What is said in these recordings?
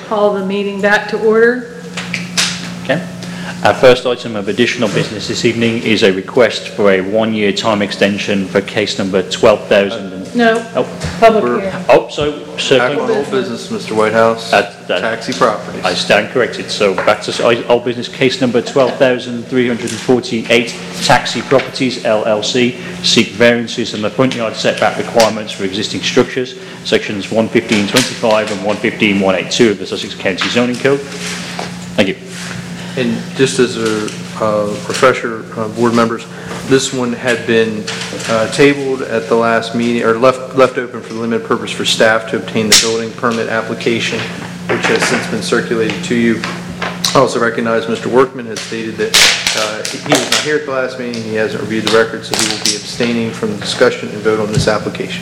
call the meeting back to order. Okay. Our first item of additional business this evening is a request for a one-year time extension for case number 12,000. No, public hearing. Oh, so Back certainly. on old business, Mr. Whitehouse. Taxi properties. I stand corrected. So back to old business, case number 12,348, Taxi Properties LLC, seek variances on the front yard setback requirements for existing structures, sections 115.25 and 115.182 of the Sussex County Zoning Code. Thank you. And just as a refresher, board members, this one had been tabled at the last meeting, or left open for the limited purpose for staff to obtain the building permit application, which has since been circulated to you. I also recognize Mr. Workman has stated that he was not here at the last meeting, he hasn't reviewed the record, so he will be abstaining from the discussion and vote on this application.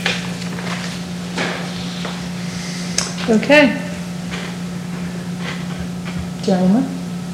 Okay. Gentlemen?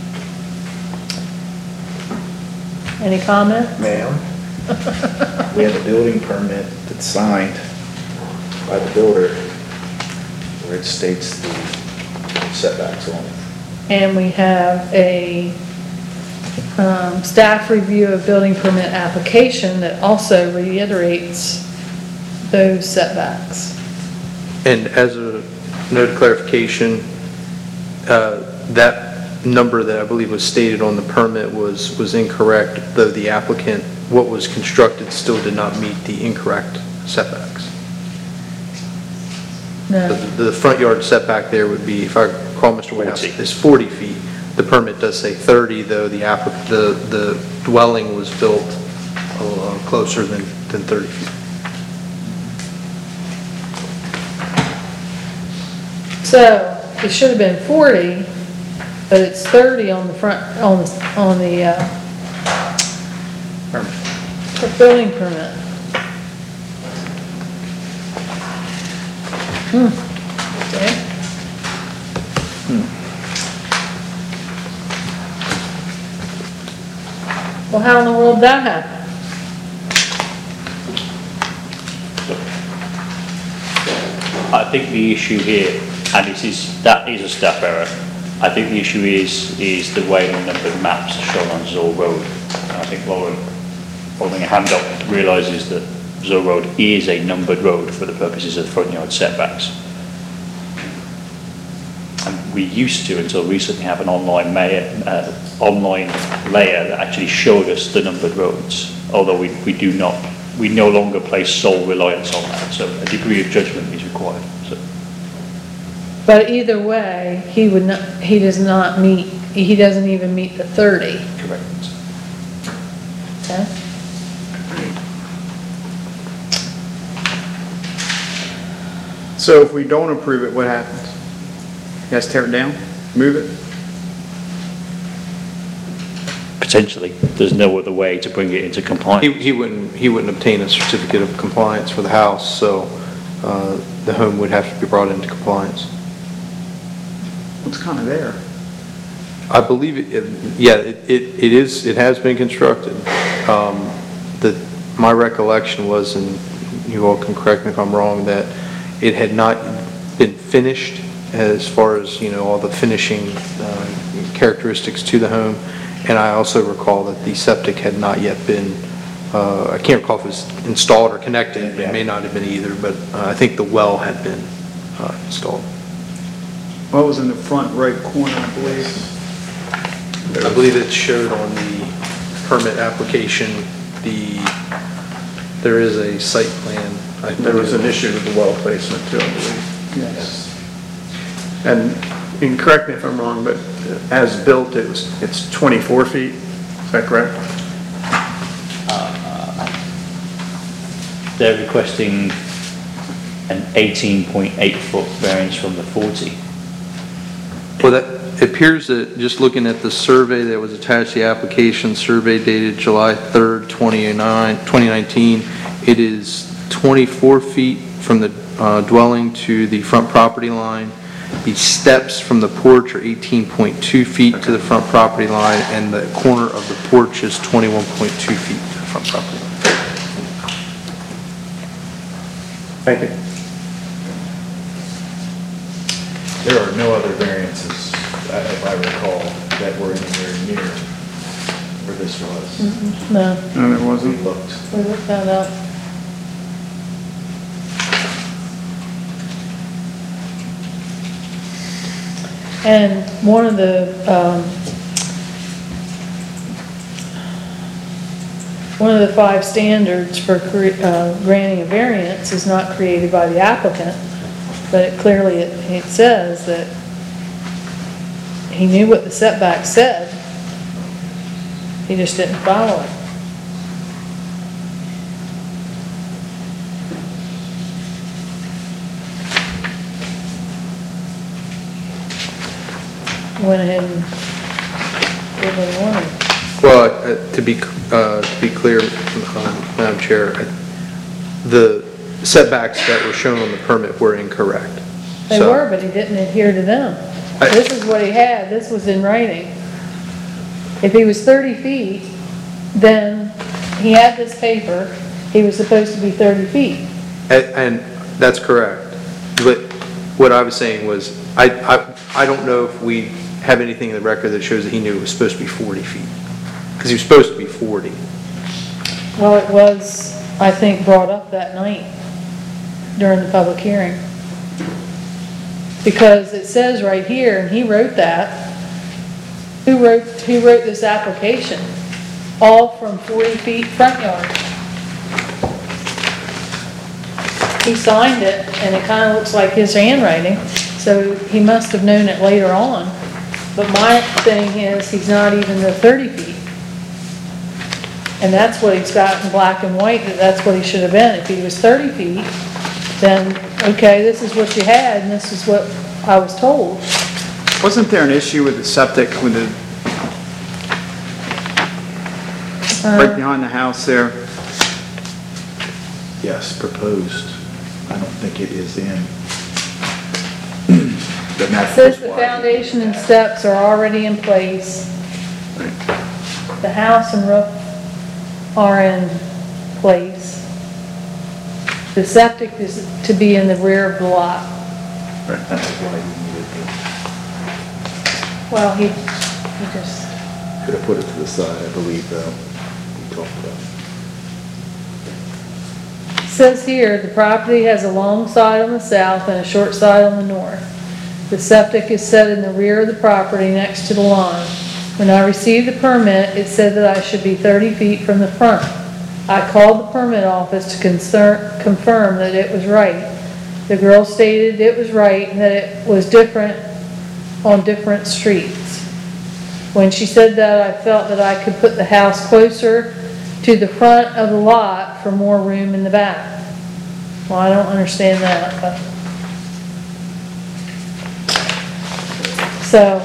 Any comment? Ma'am, we have a building permit that's signed by the builder where it states the setbacks on it. And we have a staff review of building permit application that also reiterates those setbacks. And as a note of clarification, that number that I believe was stated on the permit was incorrect, though the applicant, what was constructed still did not meet the incorrect setbacks. No. The front yard setback there would be, if I recall, Mr. Whitehouse, 40. is 40 feet. The permit does say 30, though the dwelling was built closer than 30 feet. So it should have been 40, but it's 30 on the front, on the building permit. Okay. Well, how in the world did that happen? I think the issue here, and that is a staff error. I think the issue is the way the numbered maps are shown on Zoll Road. And I think Lauren, holding a hand up, realises that Zoll Road is a numbered road for the purposes of front yard setbacks. And we used to, until recently, have an online layer that actually showed us the numbered roads. Although we no longer place sole reliance on that. So a degree of judgment is required. So. But either way, he doesn't even meet the 30. Correct. Okay. So if we don't approve it, what happens? You guys tear it down, move it? Potentially, there's no other way to bring it into compliance. He wouldn't obtain a certificate of compliance for the house, so the home would have to be brought into compliance. It's kind of there. I believe it has been constructed. My recollection was, and you all can correct me if I'm wrong, that it had not been finished as far as, all the finishing characteristics to the home. And I also recall that the septic had not yet been, I can't recall if it was installed or connected. It may not have been either, but I think the well had been installed. What was in the front right corner, I believe? I believe it showed on the permit application, there is a site plan. There was an issue with the well placement too, I believe. Yes. And correct me if I'm wrong, but as built, it's 24 feet, is that correct? They're requesting an 18.8 foot variance from the 40. Well, it appears that, just looking at the survey that was attached to the application, survey dated July 3rd, 2019, it is 24 feet from the dwelling to the front property line. The steps from the porch are 18.2 feet to the front property line, and the corner of the porch is 21.2 feet to the front property line. Thank you. There are no other variances, if I recall, that were anywhere near where this was. No, No, there We wasn't. looked. we looked that up. And one of the 5 standards for granting a variance is not created by the applicant, but it clearly, it says that he knew what the setback said, he just didn't follow it. Went ahead and did what he wanted. Well, to be clear, Madam Chair, the setbacks that were shown on the permit were incorrect. They So- were, but he didn't adhere to them. This is what he had, this was in writing. If he was 30 feet, then he had this paper, he was supposed to be 30 feet. And that's correct. But what I was saying was, I don't know if we have anything in the record that shows that he knew it was supposed to be 40 feet. Because he was supposed to be 40. Well, it was, I think, brought up that night during the public hearing. Because it says right here, and he wrote that, who wrote this application? All from 40 feet front yard. He signed it, and it kind of looks like his handwriting, so he must have known it later on. But my thing is, he's not even the 30 feet. And that's what he's got in black and white, that's what he should have been. If he was 30 feet, then, okay, this is what you had, and this is what I was told. Wasn't there an issue with the septic, with the, right behind the house there? Yes, proposed. I don't think it is in. The It map says was the wide. foundation and steps are already in place. The house and roof are in place. The septic is to be in the rear of the lot. That's why we needed Well, he just, to, could have put it to the side, I believe, though. We talked about it. it says here, the property has a long side on the south and a short side on the north. The septic is set in the rear of the property next to the lawn. When I received the permit, it said that I should be 30 feet from the front. I called the permit office to confirm that it was right. The girl stated it was right and that it was different on different streets. When she said that, I felt that I could put the house closer to the front of the lot for more room in the back. Well, I don't understand that, but. So,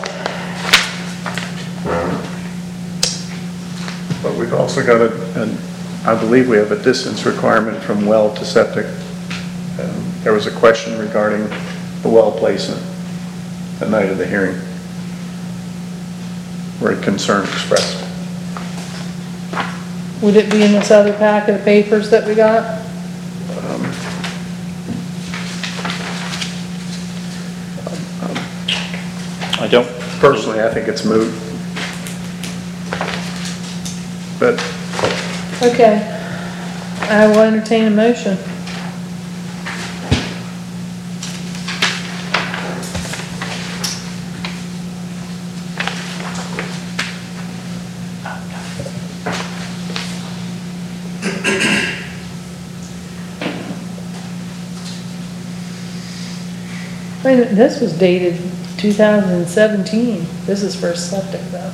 But we've also got and I believe we have a distance requirement from well to septic. There was a question regarding the well placement the night of the hearing, where a concern expressed. would it be in this other packet of papers that we got? I don't, Personally, I think it's moot. But Okay. I will entertain a motion. Wait a minute, this was dated 2017. This is for septic though.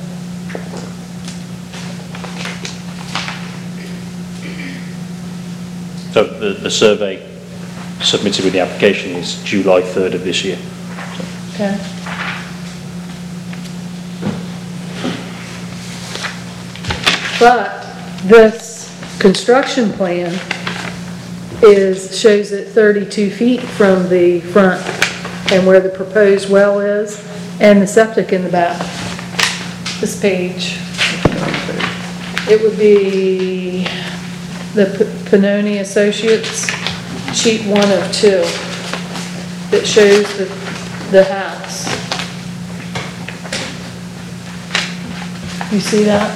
so the survey submitted with the application is July 3rd of this year. Okay. But this construction plan shows it 32 feet from the front and where the proposed well is and the septic in the back. This page. It would be the Pannoni Associates, sheet 1 of 2, that shows the house. You see that?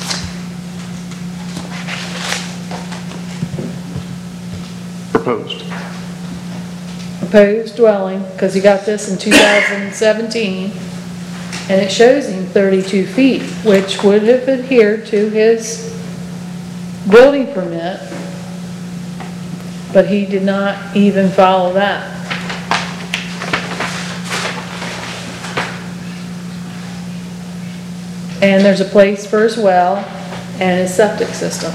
Proposed. Proposed dwelling, because he got this in 2017, and it shows him 32 feet, which would have adhered to his building permit, but he did not even follow that. And there's a place for his well and his septic system.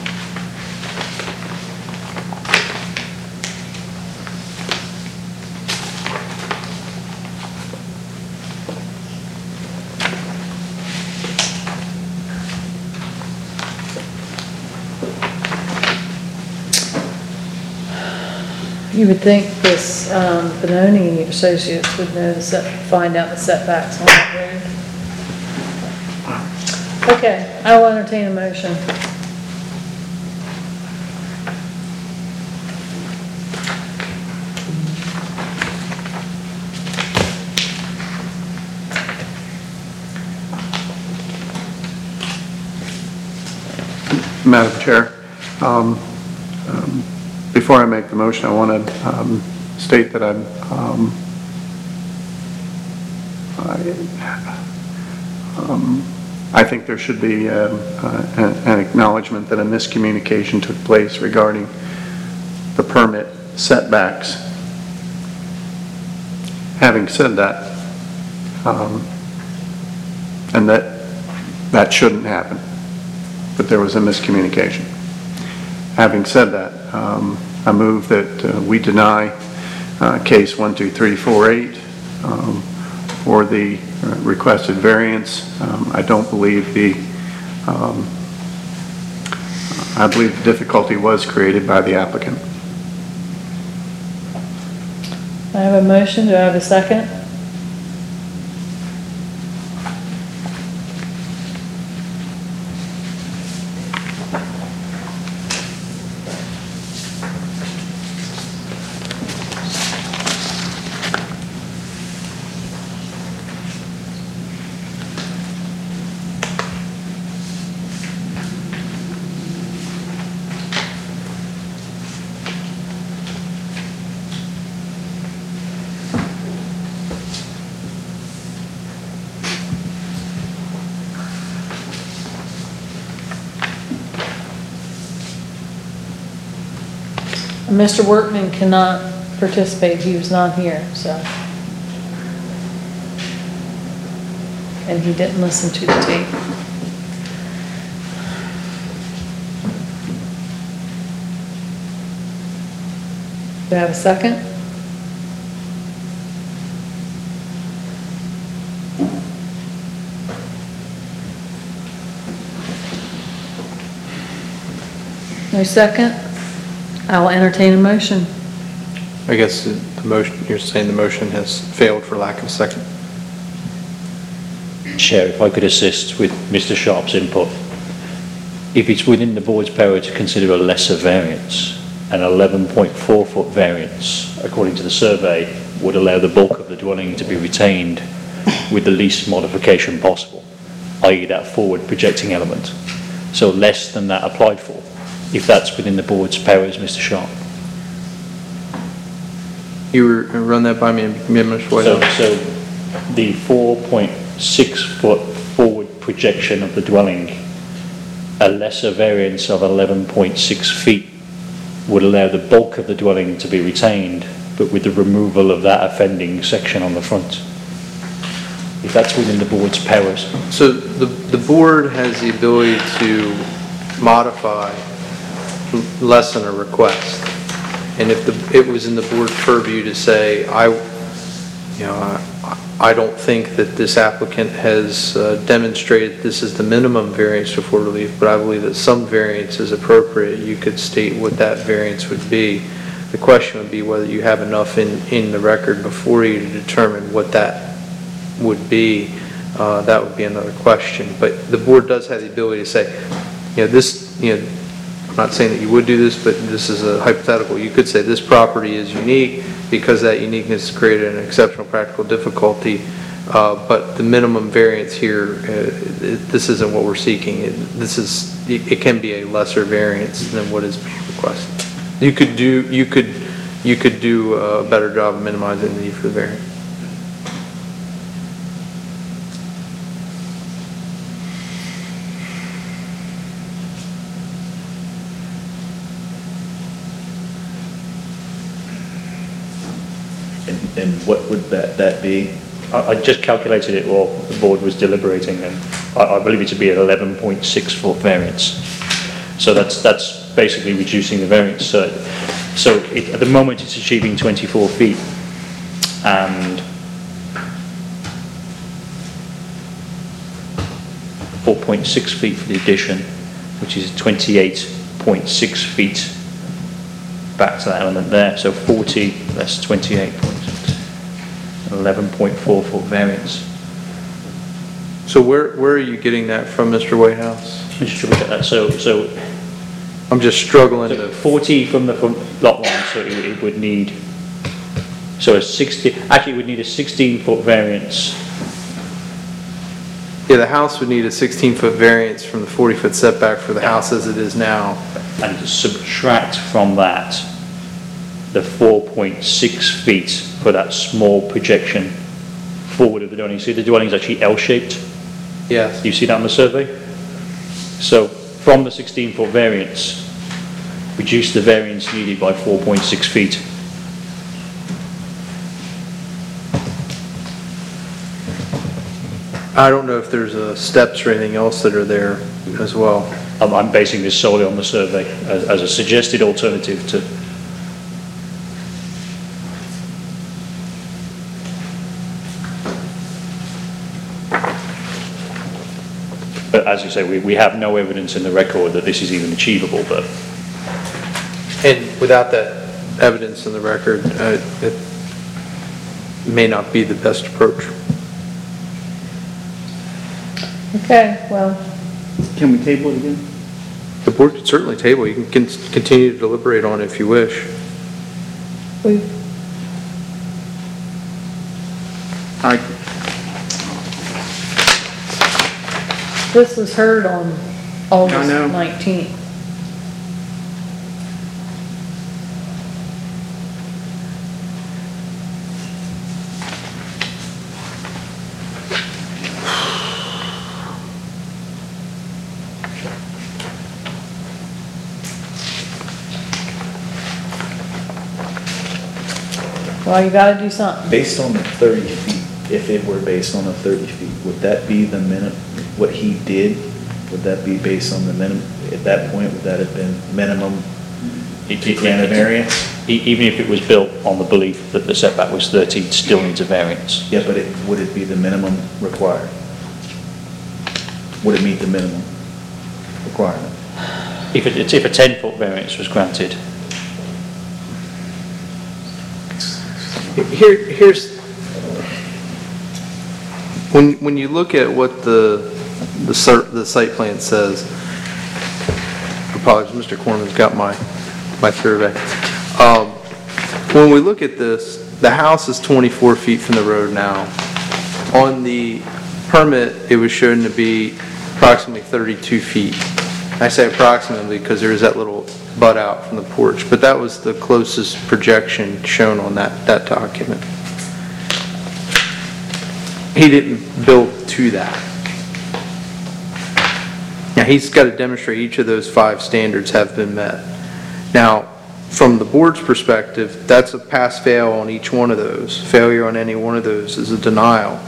You would think this, Benoni Associates would know find out the setbacks on that road. Okay, I will entertain a motion. Madam Chair, before I make the motion, I want to state that I think there should be an acknowledgement that a miscommunication took place regarding the permit setbacks. Having said that, and that shouldn't happen, but there was a miscommunication. Having said that, I move that we deny case 12348 for the requested variance. I believe the difficulty was created by the applicant. I have a motion, do I have a second? Mr. Workman cannot participate, he was not here, so. And he didn't listen to the tape. Do I have a second? No second? I will entertain a motion. I guess the motion, you're saying the motion has failed for lack of a second? Chair, if I could assist with Mr. Sharp's input. If it's within the board's power to consider a lesser variance, an 11.4 foot variance, according to the survey, would allow the bulk of the dwelling to be retained with the least modification possible, i.e. that forward projecting element. So less than that applied for, if that's within the board's powers, Mr. Sharp. You were run that by me, Mr. Whitehouse. So the 4.6 foot forward projection of the dwelling, a lesser variance of 11.6 feet would allow the bulk of the dwelling to be retained, but with the removal of that offending section on the front. If that's within the board's powers. So the board has the ability to modify less than a request. And if it was in the board's purview to say, I don't think that this applicant has demonstrated this is the minimum variance before relief, but I believe that some variance is appropriate, you could state what that variance would be. The question would be whether you have enough in the record before you to determine what that would be. That would be another question. But the board does have the ability to say, I'm not saying that you would do this, but this is a hypothetical. You could say this property is unique because that uniqueness created an exceptional practical difficulty But the minimum variance here, this isn't what we're seeking. It can be a lesser variance than what is being requested. You could do a better job of minimizing the need for the variance. And what would that be? I just calculated it while the board was deliberating, and I believe it to be an 11.6 foot variance. So that's basically reducing the variance. So at the moment it's achieving 24 feet, and 4.6 feet for the addition, which is 28.6 feet back to that element there. So 40 less 28.6. 11.4 foot variance. So where are you getting that from, Mr. Whitehouse? Just triple check that. So I'm just struggling to... 40 from the front lot line, so it would need, so a 60, actually it would need a 16-foot variance. Yeah, the house would need a 16-foot variance from the 40-foot setback for the house as it is now. And to subtract from that the 4.6 feet for that small projection forward of the dwelling. See, the dwelling is actually L-shaped. Yes. You see that on the survey? So from the 16-foot variance, reduce the variance needed by 4.6 feet. I don't know if there's steps or anything else that are there as well. I'm basing this solely on the survey as a suggested alternative to. But as you say, we have no evidence in the record that this is even achievable, but. And without that evidence in the record, it may not be the best approach. Okay, well, Can we table it again? The board could certainly table. You can continue to deliberate on it if you wish. we, this was heard on August know. 19th. Well, you gotta do something. Based on the 30 feet, if it were based on the 30 feet, would that be the minimum, what he did? Would that be based on the minimum, at that point, would that have been minimum to grant a variance? Even if it was built on the belief that the setback was 30, it still needs a variance. Yeah, but would it be the minimum required? Would it meet the minimum requirement? If a 10-foot variance was granted, Here's when you look at what the site plan says. Apologies, Mr. Corman's got my survey. When we look at this, the house is 24 feet from the road now. On the permit, it was shown to be approximately 32 feet. I say approximately because there is that little butt out from the porch, but that was the closest projection shown on that document. He didn't build to that. Now, he's got to demonstrate each of those 5 standards have been met. Now, from the board's perspective, that's a pass-fail on each one of those. Failure on any one of those is a denial.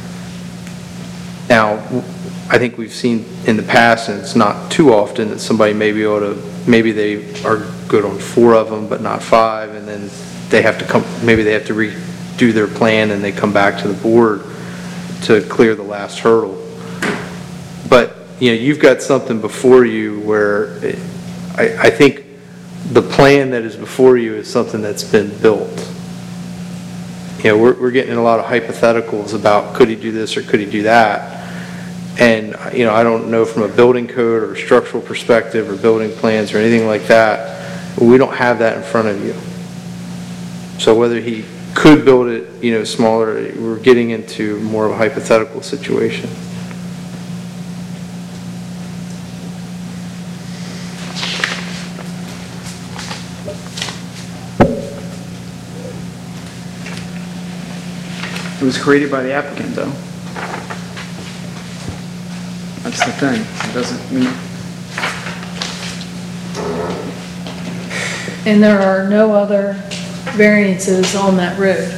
Now, I think we've seen in the past, and it's not too often, that somebody may be able to, maybe they are good on 4 of them, but not 5, and then they have to come, maybe they have to redo their plan and they come back to the board to clear the last hurdle. But, you know, you've got something before you where I think the plan that is before you is something that's been built. You know, we're getting a lot of hypotheticals about could he do this or could he do that. And, you know, I don't know from a building code or structural perspective or building plans or anything like that, we don't have that in front of you. So whether he could build it, smaller. We're getting into more of a hypothetical situation. It was created by the applicant, though. That's the thing. It doesn't mean, And there are no other variances on that road.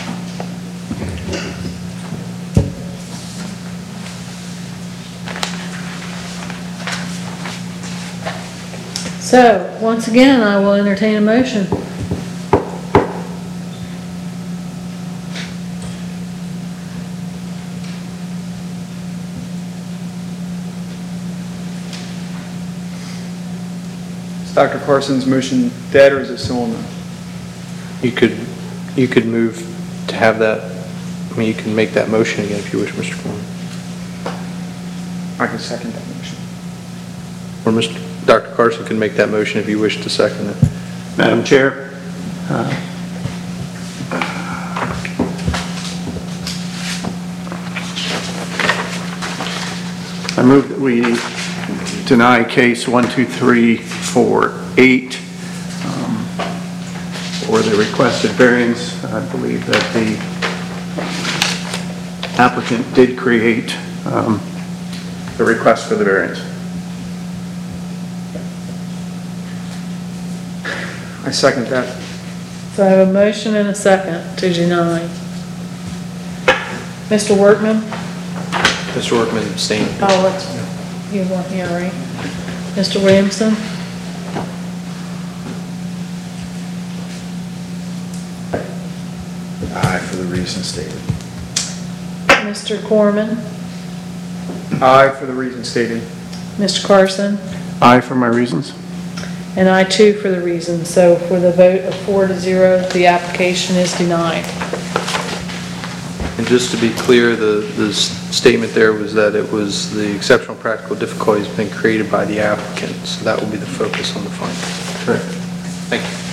So, once again, I will entertain a motion. is Dr. Carson's motion dead, or is it still on the? You could move to have that, you can make that motion again if you wish, Mr. Foreman. I can second that motion. Or Dr. Carson can make that motion if you wish to second it. Madam Chair, I move that we deny case 12348 for the requested variance. I believe that the applicant did create the request for the variance. I second that. So I have a motion and a second to deny. Mr. Workman? Mr. Workman abstained. Oh, let's, you weren't here, right? Mr. Williamson? Aye, for the reasons stated. Mr. Corman? Aye for the reason stated. Mr. Carson? Aye for my reasons. And I too for the reason. So for the vote of 4-0, the application is denied. And just to be clear, the statement there was that it was the exceptional practical difficulties been created by the applicant, so that will be the focus on the finding. Correct. Thank you.